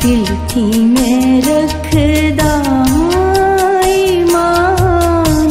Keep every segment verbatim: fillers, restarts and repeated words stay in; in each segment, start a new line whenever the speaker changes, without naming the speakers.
दिल थी मैं रखदा ईमान।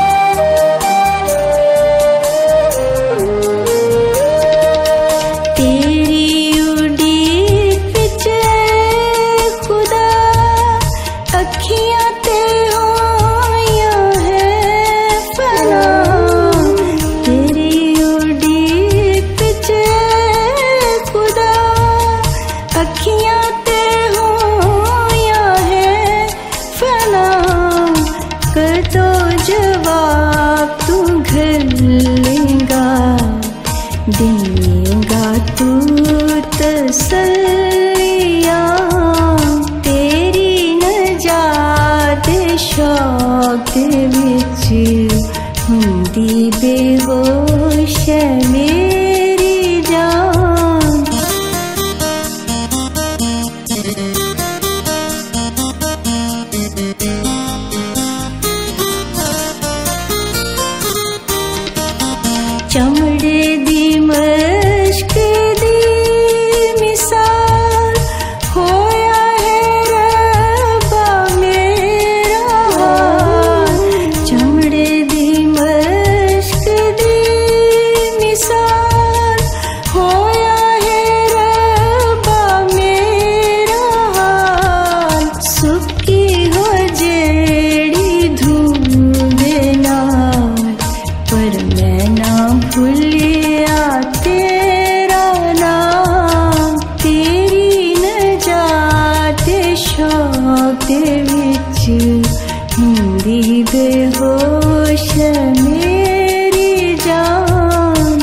तेरी उड़ीक विच खुदा अखियां ते होइयां है फना। तेरी उड़ीक विच खुदा अखियां ते होइयां है फना। कदों जवाब तू घल्लेगा, देगा तू तसल्लियां। तेरी नजात शौक विच हुंदी बेहोश है मेरी जान। चमड़े दी मश्क दी मिसाल होया है रब्बा मेरा हाल। चमड़े दी मश्क दी मिसाल होया है रब्बा मेरा हाल। सुक्की हो जेड़ी धूल नाल, पर मैं ना भूलिया तेरा नाम। तेरी नजात शौक विच हुंदी बेहोश मेरी जान।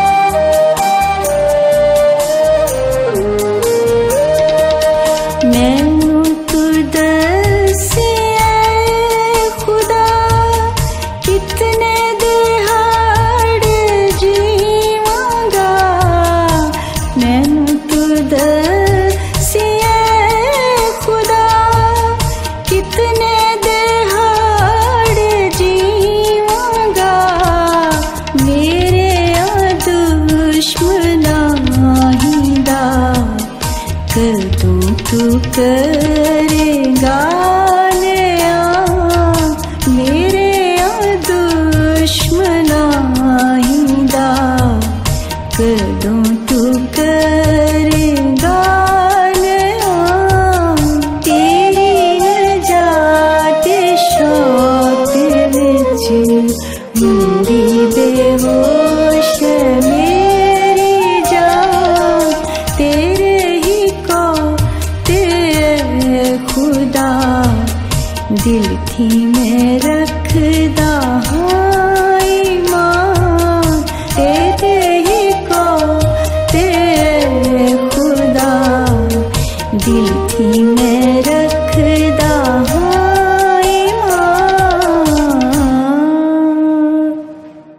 मैनू तू दस्सिया खुदा कितने दिहाड़ जीवांगा। मैनू तू दस्सिया खुदा कितने दिहाड़ जीवांगा। मेरे दुश्मनां हिंदा कदों तू करेगा न्याय। मेरे दुश्मनां हिंदा कदों तू करेगा न्याय। तेरी नजात शौक विच हुंदी बेहोश मेरी जान। तेरे ही को तेरे खुदा दिल थी मैं रखदा ईमान। तेरे ही को तेरे खुदा दिल थी मैं रखदा।